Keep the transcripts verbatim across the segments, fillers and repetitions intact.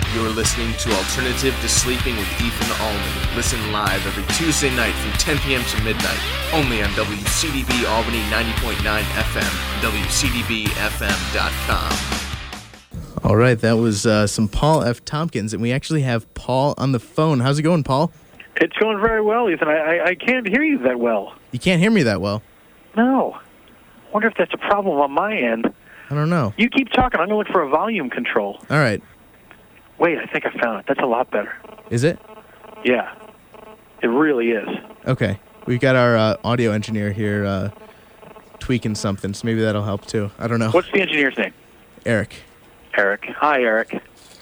You're listening to Alternative to Sleeping with Ethan Allman. Listen live every Tuesday night from ten p.m. to midnight, only on W C D B Albany ninety point nine F M, W C D B F M dot com. All right, that was uh, some Paul F. Tompkins, and we actually have Paul on the phone. How's it going, Paul? It's going very well, Ethan. I, I, I can't hear you that well. You can't hear me that well? No. I wonder if that's a problem on my end. I don't know. You keep talking. I'm going to look for a volume control. All right. Wait, I think I found it. That's a lot better. Is it? Yeah. It really is. Okay. We've got our uh, audio engineer here uh, tweaking something, so maybe that'll help too. I don't know. What's the engineer's name? Eric. Eric. Hi, Eric.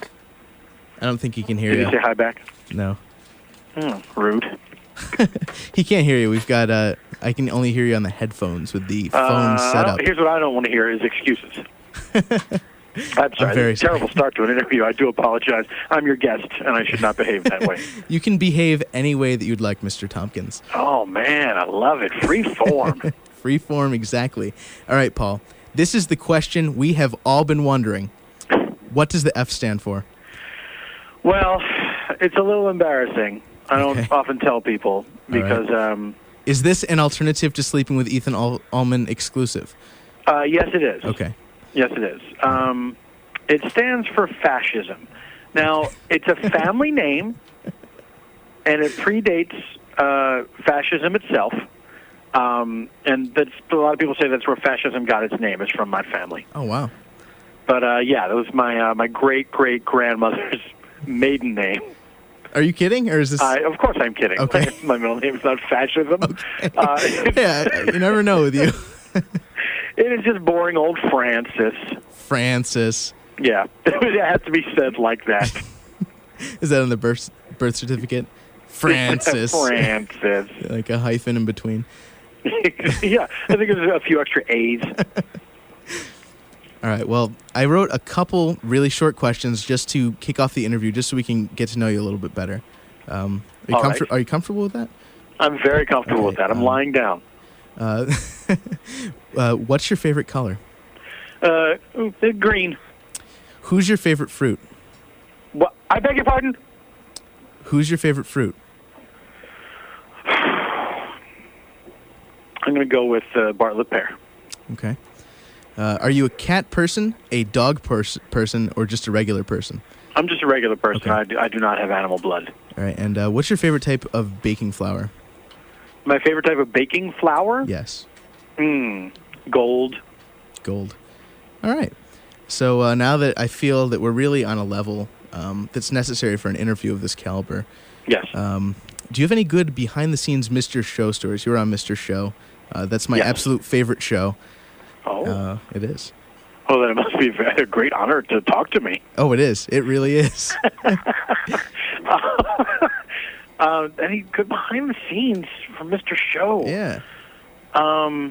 I don't think he can hear Did you. Did he say hi back? No. Hmm, rude. He can't hear you. We've got, uh, I can only hear you on the headphones with the phone uh, setup. Here's what I don't want to hear is excuses. I'm sorry. very It's a terrible start to an interview. I do apologize. I'm your guest, and I should not behave that way. You can behave any way that you'd like, Mister Tompkins. Oh, man, I love it. Free form. Free form, exactly. All right, Paul. This is the question we have all been wondering. What does the F stand for? Well, it's a little embarrassing. I don't Okay. often tell people because, right. um, Is this an Alternative to Sleeping with Ethan All- Allman exclusive? uh, yes, it is. Okay. Yes, it is. Um, it stands for fascism. Now, it's a family name, and it predates uh, fascism itself. Um, and that's, a lot of people say that's where fascism got its name. It's from my family. Oh, wow. But uh, yeah, that was my uh, my great great grandmother's maiden name. Are you kidding, or is this? Uh, of course, I'm kidding. Okay. My middle name is not fascism. Okay. Uh, Yeah, you never know with you. It is just boring old Francis. Francis. Yeah, it has to be said like that. Is that on the birth birth certificate? Francis. Francis. Like a hyphen in between. Yeah, I think there's a few extra A's. All right. Well, I wrote a couple really short questions just to kick off the interview, just so we can get to know you a little bit better. Um, are, you All comfor- right. are you comfortable with that? I'm very comfortable Okay, with that. I'm um, lying down. Uh, uh, what's your favorite color? Uh, ooh, green. Who's your favorite fruit? What? I beg your pardon? Who's your favorite fruit? I'm going to go with uh, Bartlett pear. Okay. Uh, are you a cat person, a dog pers- person, or just a regular person? I'm just a regular person. Okay. I, do, I do not have animal blood. All right. And uh, what's your favorite type of baking flour? My favorite type of baking flour? Yes. Mm, gold. Gold. All right. So uh, now that I feel that we're really on a level um, that's necessary for an interview of this caliber, Yes. um, do you have any good behind-the-scenes Mister Show stories? You were on Mister Show. Uh, that's my Yes. absolute favorite show. oh. Uh, it is. Well, then it must be a great honor to talk to me. Oh, it is. It really is. uh, any good behind the scenes from Mister Show? Yeah. Um,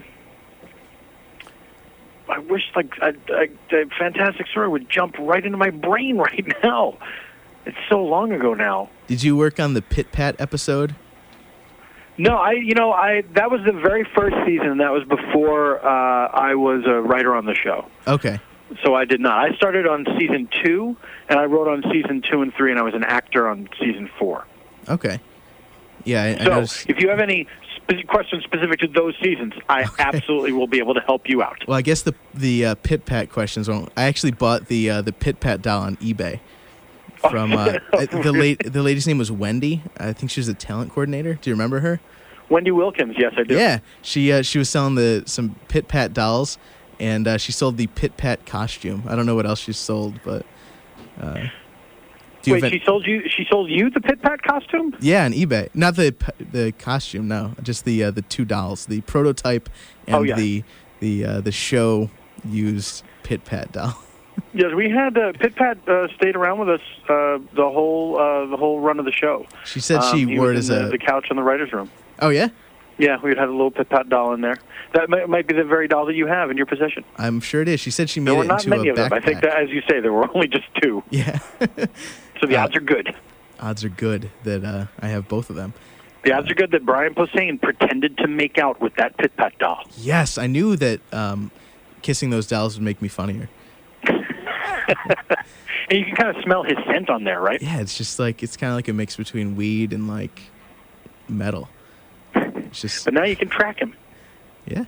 I wish like a, a, a fantastic story would jump right into my brain right now. It's so long ago now. Did you work on the Pit Pat episode? No, I you know I that was the very first season. That was before uh, I was a writer on the show. Okay. So I did not. I started on season two, and I wrote on season two and three, and I was an actor on season four. Okay. Yeah, I, I So noticed. if you have any spe- questions specific to those seasons, I absolutely will be able to help you out. Well, I guess the the uh, Pit Pat questions won't. I actually bought the uh, the Pit Pat doll on eBay from uh, the late the lady's name was Wendy. I think she was a talent coordinator. Do you remember her? Wendy Wilkins, yes, I do. Yeah, she uh, she was selling the some Pit Pat dolls, and uh, she sold the Pit Pat costume. I don't know what else she sold, but uh, do you Wait, have she any- sold you? She sold you the Pit Pat costume? yeah, on eBay. Not the p- the costume, no, just the uh, the two dolls, the prototype and Oh, yeah. the the uh, the show used Pit Pat doll. Yes, we had uh, Pit Pat uh, stayed around with us uh, the whole uh, the whole run of the show. She said Um, she he wore it was as in the, a. the couch in the writers' room. Oh yeah, Yeah, we would have a little Pit Pat doll in there. That might, might be the very doll that you have in your possession. I'm sure it is. She said she made There were it not into many a of them. I think backpack. that, as you say, there were only just two. Yeah. So the Uh, odds are good. Odds are good that uh, I have both of them. The odds are good that Brian Posehn pretended to make out with that Pit Pat doll. Yes, I knew that um, kissing those dolls would make me funnier. And you can kind of smell his scent on there, right? Yeah, it's just like it's kind of like a mix between weed and like metal. It's just. But now you can track him. Yeah.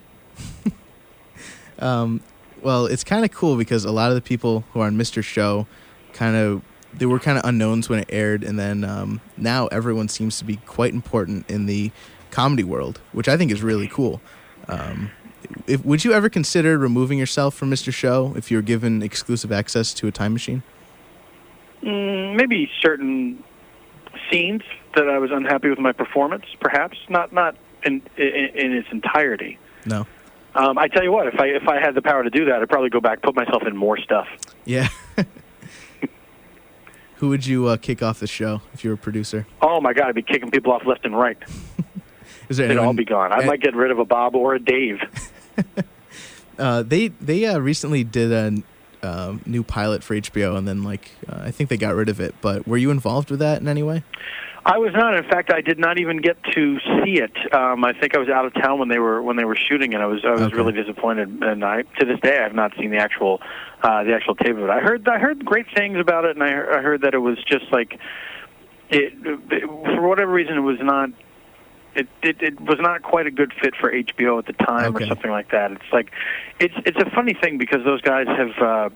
um, well, it's kind of cool because a lot of the people who are on Mister Show, kind of they were kind of unknowns when it aired, and then um, now everyone seems to be quite important in the comedy world, which I think is really cool. Um, if, would you ever consider removing yourself from Mister Show if you were given exclusive access to a time machine? Mm, maybe certain scenes that I was unhappy with my performance, perhaps not not in in, in its entirety. No. Um, I tell you what, if I if I had the power to do that, I'd probably go back, put myself in more stuff. Yeah. Who would you uh, kick off the show if you were a producer? Oh my God, I'd be kicking people off left and right. Is there They'd anyone, all be gone. I uh, might get rid of a Bob or a Dave. uh, they they uh, recently did a uh, new pilot for H B O, and then like uh, I think they got rid of it. But were you involved with that in any way? I was not. In fact, I did not even get to see it. Um, I think I was out of town when they were when they were shooting it. I was I was Okay. really disappointed, and I to this day I have not seen the actual uh, the actual tape of it. I heard I heard great things about it, and I, I heard that it was just like it, it for whatever reason it was not. It, it it was not quite a good fit for H B O at the time, Okay. or something like that. It's like it's it's a funny thing because those guys have uh,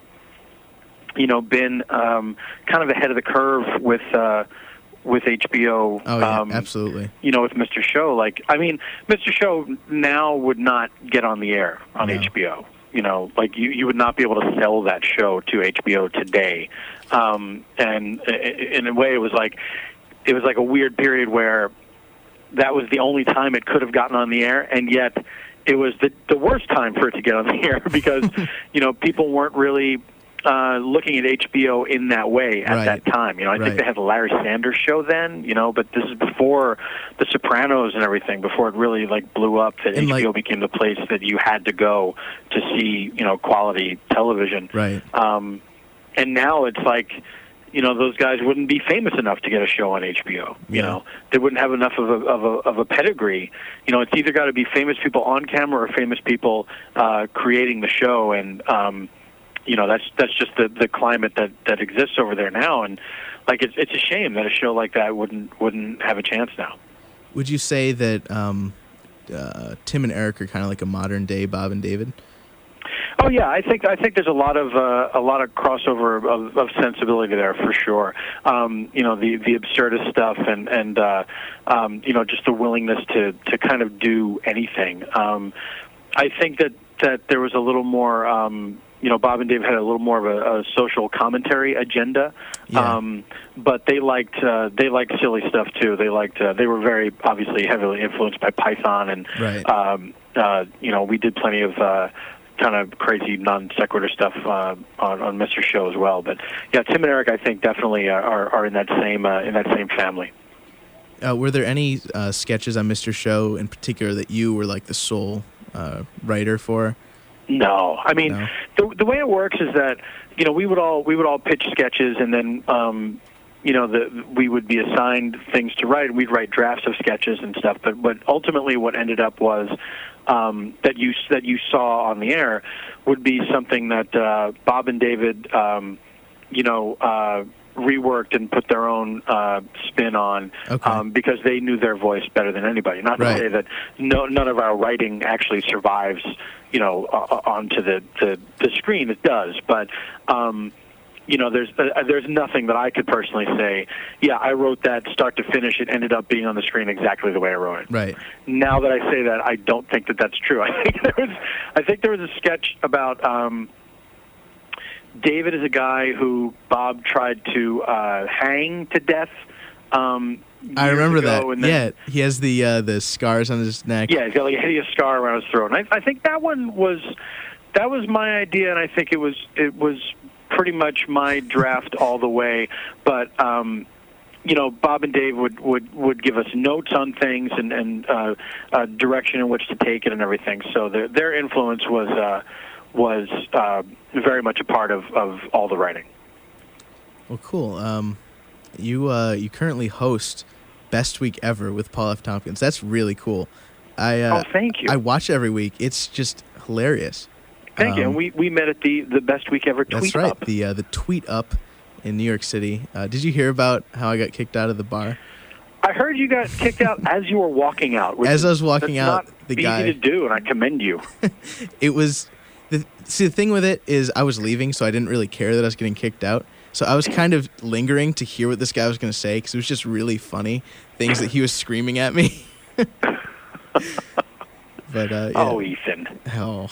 you know been um, kind of ahead of the curve with. Uh, with H B O, Oh yeah, um, absolutely. you know, with Mister Show. Like, I mean, Mister Show now would not get on the air on No. H B O. You know, like you, you would not be able to sell that show to H B O today. Um, and i- in a way, it was like it was like a weird period where that was the only time it could have gotten on the air, and yet it was the the worst time for it to get on the air because you know people weren't really. Uh, looking at H B O in that way at Right. that time. You know, I Right. think they had the Larry Sanders Show then, you know, but this is before The Sopranos and everything, before it really, like, blew up, that And, H B O like- became the place that you had to go to see, you know, quality television. Right. Um, and now it's like, you know, those guys wouldn't be famous enough to get a show on H B O. You Yeah. know, they wouldn't have enough of a, of a of a pedigree. You know, it's either got to be famous people on camera or famous people uh, creating the show, and um, you know, that's that's just the, the climate that, that exists over there now, and like it's it's a shame that a show like that wouldn't wouldn't have a chance now. Would you say that um, uh, Tim and Eric are kind of like a modern day Bob and David? Oh yeah, I think I think there's a lot of uh, a lot of crossover of, of sensibility there for sure. Um, you know, the the absurdist stuff and and uh, um, you know just the willingness to to kind of do anything. Um, I think that that there was a little more. Um, You know, Bob and Dave had a little more of a, a social commentary agenda, Yeah. um, but they liked uh, they liked silly stuff too. They liked uh, they were very obviously heavily influenced by Python, and Right. um, uh, you know we did plenty of uh, kind of crazy non sequitur stuff uh, on, on Mister Show as well. But yeah, Tim and Eric, I think definitely are, are, are in that same uh, in that same family. Uh, were there any uh, sketches on Mister Show in particular that you were like the sole uh, writer for? No, I mean No. the the way it works is that you know we would all we would all pitch sketches, and then um, you know the we would be assigned things to write. We'd write drafts of sketches and stuff. But but ultimately, what ended up was um, that you that you saw on the air would be something that uh, Bob and David, um, you know. Uh, reworked and put their own uh, spin on Okay. um, because they knew their voice better than anybody. Not to Right. say that no, none of our writing actually survives, you know, uh, onto the, the, the screen. It does, but um, you know, there's uh, there's nothing that I could personally say. Yeah, I wrote that start to finish. It ended up being on the screen exactly the way I wrote it. Right. Now that I say that, I don't think that that's true. I think there was I think there was a sketch about. Um, David is a guy who Bob tried to uh, hang to death. Um, I years remember ago, that. and then- Yeah, he has the uh, the scars on his neck. yeah, he's got like a hideous scar around his throat. And I, I think that one was that was my idea, and I think it was it was pretty much my draft all the way. But um, you know, Bob and Dave would, would, would give us notes on things and, and uh, uh, direction in which to take it and everything. So their their influence was uh, was uh, very much a part of, of all the writing. Well, cool. Um, you uh, you currently host Best Week Ever with Paul F. Tompkins. That's really cool. I uh, Oh, thank you. I watch it every week. It's just hilarious. Thank you. Um, And we, we met at the, the Best Week Ever Tweet That's right, Up. the uh, the Tweet Up in New York City. Uh, did you hear about how I got kicked out of the bar? I heard you got kicked out as you were walking out. Which As I was walking that's out, not the easy guy- to do, and I commend you. It was the see the thing with it is I was leaving, so I didn't really care that I was getting kicked out. So I was kind of lingering to hear what this guy was going to say because it was just really funny things that he was screaming at me. But uh, yeah. Oh, Ethan. Oh.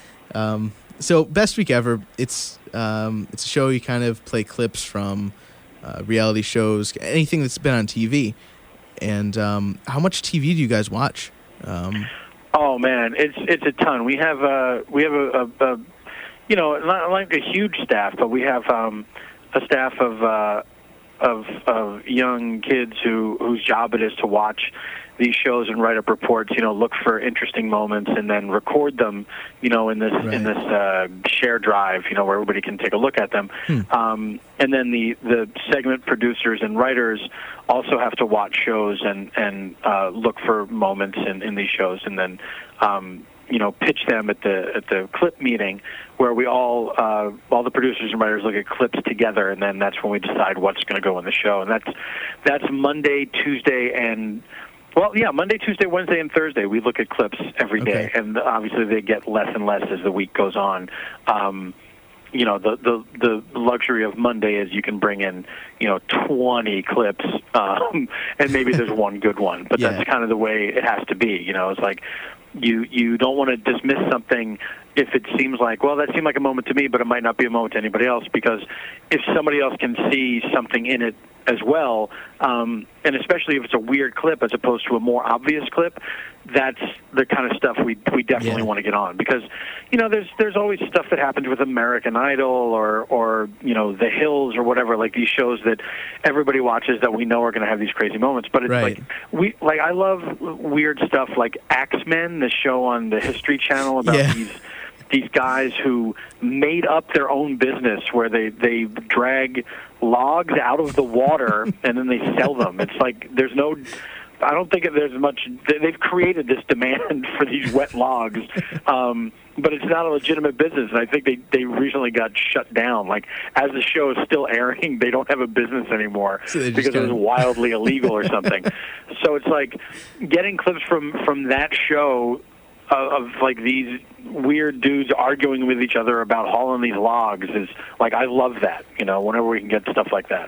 Um, so Best Week Ever, it's um, it's a show you kind of play clips from uh, reality shows, anything that's been on T V. And um, how much T V do you guys watch? Um, Oh man, it's it's a ton. We have uh we have a, a, a you know not like a huge staff, but we have um, a staff of uh, of of young kids who whose job it is to watch these shows and write up reports. You know, look for interesting moments and then record them. You know, in this Right. in this uh, share drive. You know, where everybody can take a look at them. Hmm. Um, and then the the segment producers and writers also have to watch shows and and uh, look for moments in, in these shows, and then um, you know pitch them at the at the clip meeting where we all uh, all the producers and writers look at clips together, and then that's when we decide what's going to go in the show, and that's that's Monday, Tuesday, and well, yeah, Monday, Tuesday, Wednesday, and Thursday. We look at clips every day, Okay. and obviously they get less and less as the week goes on. Um, you know, the, the the luxury of Monday is you can bring in, you know, twenty clips, um, and maybe there's one good one. But Yeah. that's kind of the way it has to be. You know, it's like you you don't want to dismiss something if it seems like, well, that seemed like a moment to me, but it might not be a moment to anybody else, because if somebody else can see something in it as well, um, and especially if it's a weird clip as opposed to a more obvious clip, that's the kind of stuff we we definitely Yeah. want to get on, because you know there's there's always stuff that happens with American Idol or or you know The Hills or whatever, like these shows that everybody watches that we know are going to have these crazy moments. But it's Right. like we like I love weird stuff like Axemen, the show on the History Channel about Yeah. these these guys who made up their own business where they they drag logs out of the water and then they sell them. It's like there's no I don't think there's much. They've created this demand for these wet logs, um, but it's not a legitimate business. And I think they they recently got shut down. Like as the show is still airing, they don't have a business anymore So they just because it was kinda- wildly illegal or something. So it's like getting clips from from that show of, of like these weird dudes arguing with each other about hauling these logs is like I love that. You know, whenever we can get stuff like that.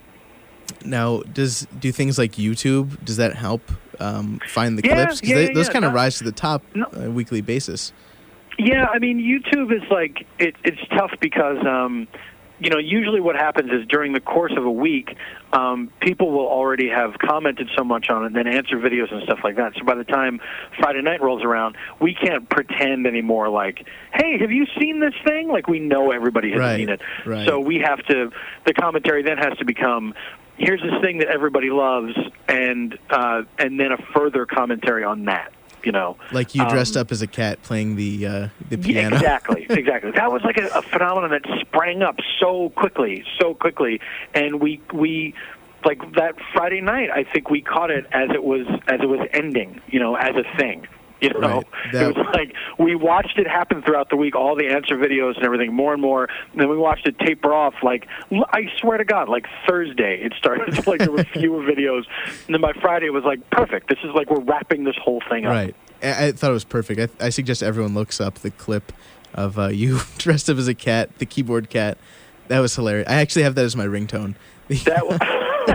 Now, does do things like YouTube, does that help um, find the Yeah, clips? Because yeah, yeah, those yeah, kind of no- rise to the top no. on a weekly basis. Yeah, I mean, YouTube is like it, it's tough because um, you know usually what happens is during the course of a week, um, people will already have commented so much on it, and then answer videos and stuff like that. So by the time Friday night rolls around, we can't pretend anymore. Like, hey, have you seen this thing? Like we know everybody has Right, seen it. right. So we have to. The commentary then has to become. Here's this thing that everybody loves, and uh, and then a further commentary on that. You know, Like you dressed Um, up as a cat playing the uh, the yeah, piano. exactly, exactly. That was like a, a phenomenon that sprang up so quickly, so quickly, and we we like that Friday night. I think we caught it as it was as it was ending. You know, as a thing. You know, Right. That- it was like we watched it happen throughout the week, all the answer videos and everything, more and more. And then we watched it taper off. Like l- I swear to God, like Thursday, it started. Like there were fewer videos, and then by Friday, it was like perfect. This is like we're wrapping this whole thing up. Right. I, I thought it was perfect. I, I suggest everyone looks up the clip of uh, you dressed up as a cat, the keyboard cat. That was hilarious. I actually have that as my ringtone. That was,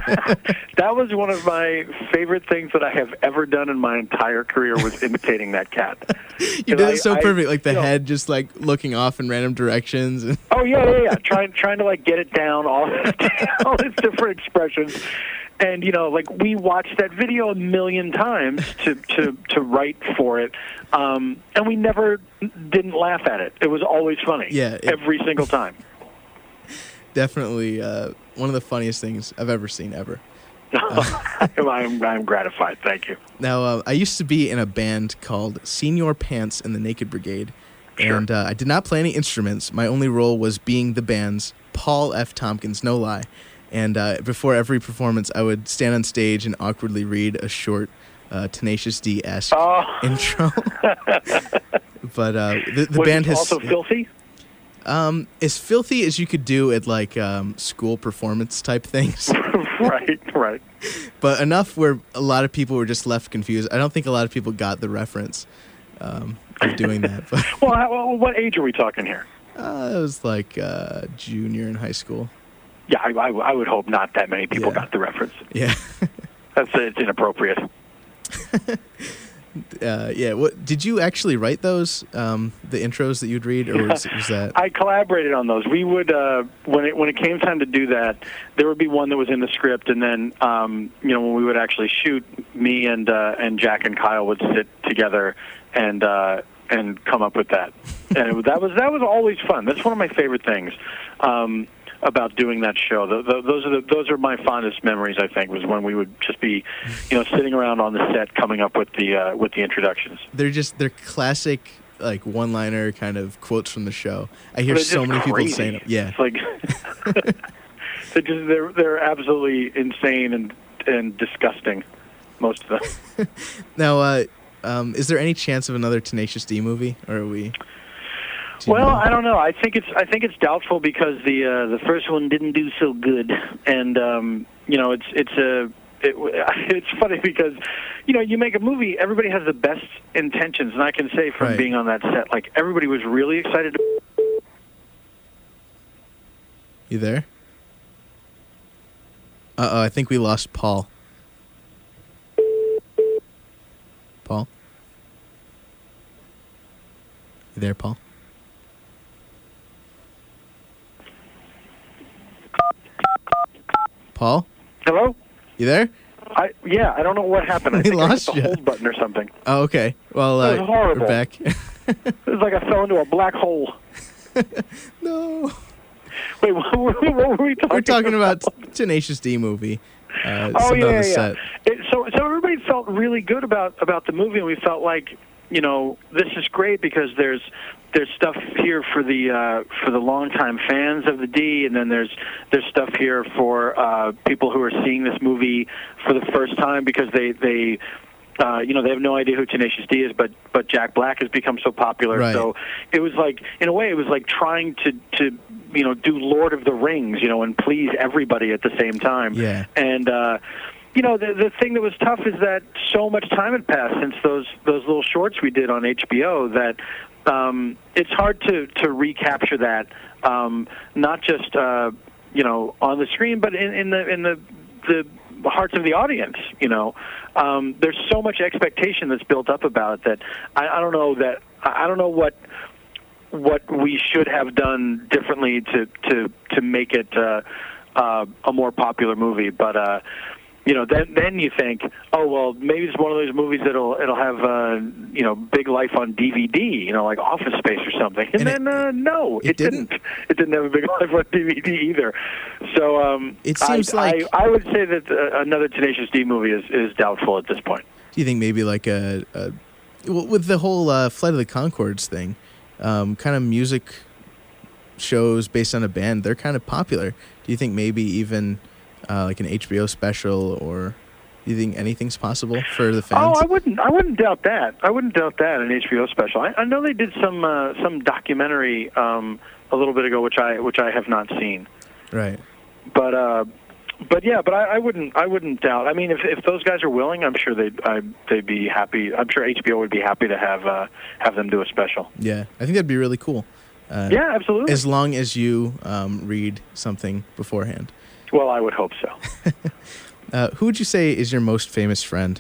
that was one of my favorite things that I have ever done in my entire career, was imitating that cat. You did I- it so I- perfect, like the you know- head just like looking off in random directions. And Oh yeah, yeah, yeah. Trying trying to like get it down, all all its different expressions. And you know, like we watched that video a million times to to to write for it, um, and we never didn't laugh at it. It was always funny. Yeah, it- every single time. definitely uh, one of the funniest things I've ever seen ever. I'm I'm gratified. Thank you. Now, uh, I used to be in a band called Senior Pants and the Naked Brigade, Sure. and uh, I did not play any instruments. My only role was being the band's Paul F. Tompkins, no lie. And uh, before every performance, I would stand on stage and awkwardly read a short uh, Tenacious D-esque Oh. intro. But uh, the, the Was band it has also filthy? Um, as filthy as you could do at like um, school performance type things. Right, right. But enough where a lot of people were just left confused. I don't think a lot of people got the reference um, of doing that. But well, how, what age are we talking here? uh, it was like uh, junior in high school. Yeah, I, I, I would hope not that many people Yeah. got the reference. Yeah. That's it's inappropriate. Uh, yeah. What did you actually write those? Um, the intros that you'd read, or was, was that? I collaborated on those. We would uh, when it when it came time to do that, there would be one that was in the script, and then um, you know when we would actually shoot, me and uh, and Jack and Kyle would sit together and uh, and come up with that, and it, that was that was always fun. That's one of my favorite things. Um, about doing that show. The, the, those are the, those are my fondest memories. I think was when we would just be, you know, sitting around on the set, coming up with the uh, with the introductions. They're just they're classic like one-liner kind of quotes from the show. I hear They're so just many crazy. people saying it. Yeah, It's like they're just they're they're absolutely insane and and disgusting. Most of them. Now, uh, um, is there any chance of another Tenacious D movie, or are we? do you Well, know? I don't know. I think it's I think it's doubtful because the uh, the first one didn't do so good, and um, you know it's it's a it, it's funny because you know you make a movie, everybody has the best intentions, and I can say from Right. being on that set, like everybody was really excited. To- You there? Uh oh, I think we lost Paul. Paul? You there, Paul? Paul? Hello? You there? I yeah, I don't know what happened. I We think lost I hit the you. hold button or something. Oh, okay. Well, That uh, was horrible. we're back. It was like I fell into a black hole. No. Wait, what, were- what were we talking? We're talking about? about Tenacious D movie. Uh, Oh something yeah, on yeah. the set. It, so so everybody felt really good about about the movie, and we felt like you know this is great because there's there's stuff here for the uh, for the longtime fans of the D, and then there's there's stuff here for uh, people who are seeing this movie for the first time because they they. Uh, you know, they have no idea who Tenacious D is, but but Jack Black has become so popular. Right. So it was like, in a way, it was like trying to, to you know, do Lord of the Rings, you know, and please everybody at the same time. Yeah. And, uh, you know, the the thing that was tough is that so much time had passed since those those little shorts we did on H B O that um, it's hard to, to recapture that, um, not just, uh, you know, on the screen, but in, in the in the the hearts of the audience, you know. Um, there's so much expectation that's built up about it that I, I don't know that I don't know what what we should have done differently to to to make it uh, uh, a more popular movie. But uh, you know, then then you think, oh well, maybe it's one of those movies that'll it'll have uh, you know big life on D V D, you know, like Office Space or something. And, And then it- uh, no, it it, didn't. didn't? It didn't have a big life on D V D either. So um, It seems I, like- I, I would say that uh, another Tenacious D movie is, is doubtful at this point. Do you think maybe like a, a well, with the whole uh, Flight of the Conchords thing, um, kind of music shows based on a band, they're kind of popular. Do you think maybe even uh, like an H B O special, or do you think anything's possible for the fans? Oh, I wouldn't. I wouldn't doubt that. I wouldn't doubt that an H B O special. I, I know they did some uh, some documentary um, a little bit ago, which I which I have not seen. Right. But uh, but yeah, but I, I wouldn't. I wouldn't doubt. I mean, if if those guys are willing, I'm sure they'd I, they'd be happy. I'm sure H B O would be happy to have uh, have them do a special. Yeah, I think that'd be really cool. Uh, Yeah, absolutely. As long as you um, read something beforehand. Well, I would hope so. Uh, who would you say is your most famous friend?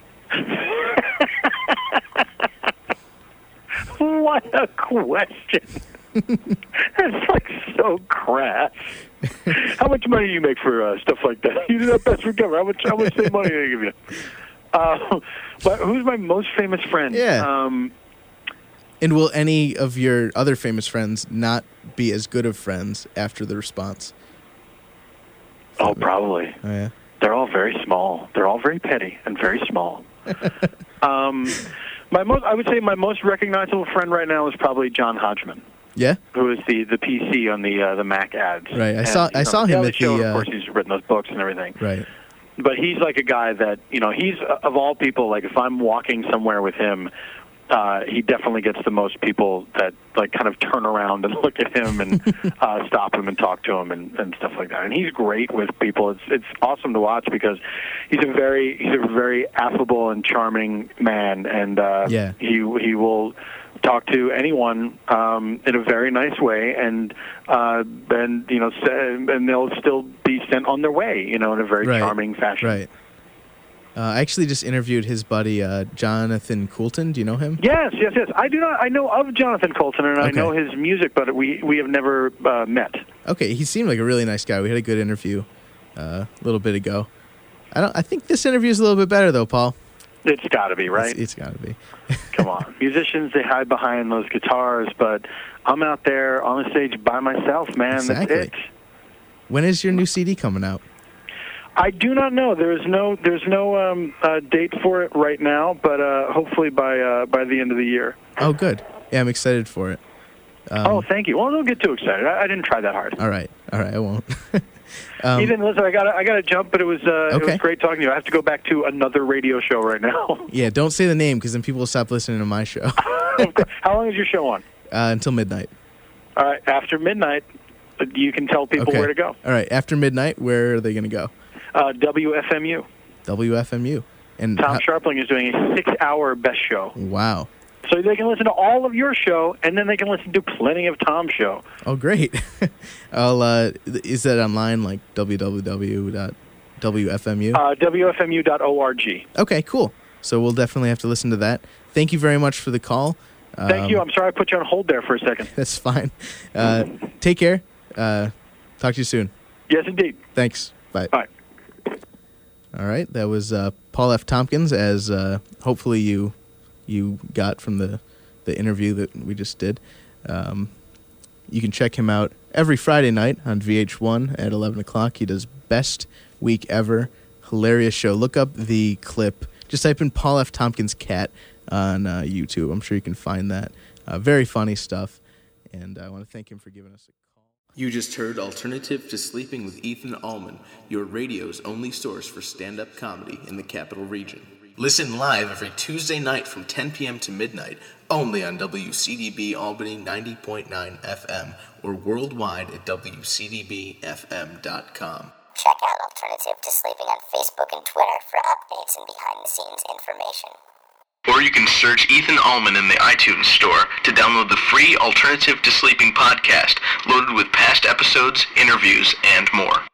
What a question. That's like so crass. How much money do you make for uh, stuff like that? You do that best recover. How much, how much same money do they give you? Uh, but who's my most famous friend? Yeah. Um, And will any of your other famous friends not be as good of friends after the response? oh, probably. Oh, yeah. They're all very small. They're all very petty and very small. um, my most, I would say my most recognizable friend right now is probably John Hodgman, Yeah? who is the, the P C on the uh, the Mac ads. Right. I And, saw- you I know, saw him Daily at Show, the, Of uh, course, he's written those books and everything. Right. But he's like a guy that, you know, he's, uh, of all people, like if I'm walking somewhere with him, uh, he definitely gets the most people that like kind of turn around and look at him and uh, stop him and talk to him and, and stuff like that. And he's great with people. It's it's awesome to watch because he's a very he's a very affable and charming man, and uh, yeah. he he will talk to anyone um, in a very nice way, and uh, and you know, and they'll still be sent on their way, you know, in a very right. charming fashion. Right. Uh, I actually just interviewed his buddy uh, Jonathan Coulton. Do you know him? Yes, yes, yes. I do not. I know of Jonathan Coulton, and okay. I know his music, but we we have never uh, met. Okay, he seemed like a really nice guy. We had a good interview uh, a little bit ago. I don't. I think this interview is a little bit better, though, Paul. It's got to be, right? It's, it's got to be. Come on. Musicians, they hide behind those guitars, but I'm out there on the stage by myself, man. Exactly. That's it. When is your new C D coming out? I do not know. There's no there's no um, uh, date for it right now, but uh, hopefully by uh, by the end of the year. Oh, good. Yeah, I'm excited for it. Um, oh, thank you. Well, don't get too excited. I, I didn't try that hard. All right. All right, I won't. um, Ethan, listen, I got I got to jump, but it was uh, okay. it was great talking to you. I have to go back to another radio show right now. Yeah, don't say the name because then people will stop listening to my show. How long is your show on? Uh, until midnight. All right, after midnight, you can tell people okay. where to go. All right, after midnight, where are they going to go? Uh, W F M U. W F M U. And Tom how- Sharpling is doing a six-hour best show. Wow. So they can listen to all of your show, and then they can listen to plenty of Tom's show. Oh, great. I'll, uh, is that online, like w w w dot w f m u? Uh, w f m u dot org. Okay, cool. So we'll definitely have to listen to that. Thank you very much for the call. Thank um, you. I'm sorry I put you on hold there for a second. That's fine. Uh, take care. Uh, talk to you soon. Yes, indeed. Thanks. Bye. Bye. All right, that was uh, Paul F. Tompkins, as uh, hopefully you you got from the, the interview that we just did. Um, you can check him out every Friday night on V H one at eleven o'clock. He does Best Week Ever. Hilarious show. Look up the clip. Just type in Paul F. Tompkins Cat on uh, YouTube. I'm sure you can find that. Uh, very funny stuff, and I want to thank him for giving us a call. You just heard Alternative to Sleeping with Ethan Allman, your radio's only source for stand-up comedy in the Capital Region. Listen live every Tuesday night from ten p.m. to midnight, only on W C D B Albany ninety point nine F M or worldwide at w c d b f m dot com. Check out Alternative to Sleeping on Facebook and Twitter for updates and behind-the-scenes information. Or you can search Ethan Allman in the iTunes store to download the free Alternative to Sleeping podcast, loaded with past episodes, interviews, and more.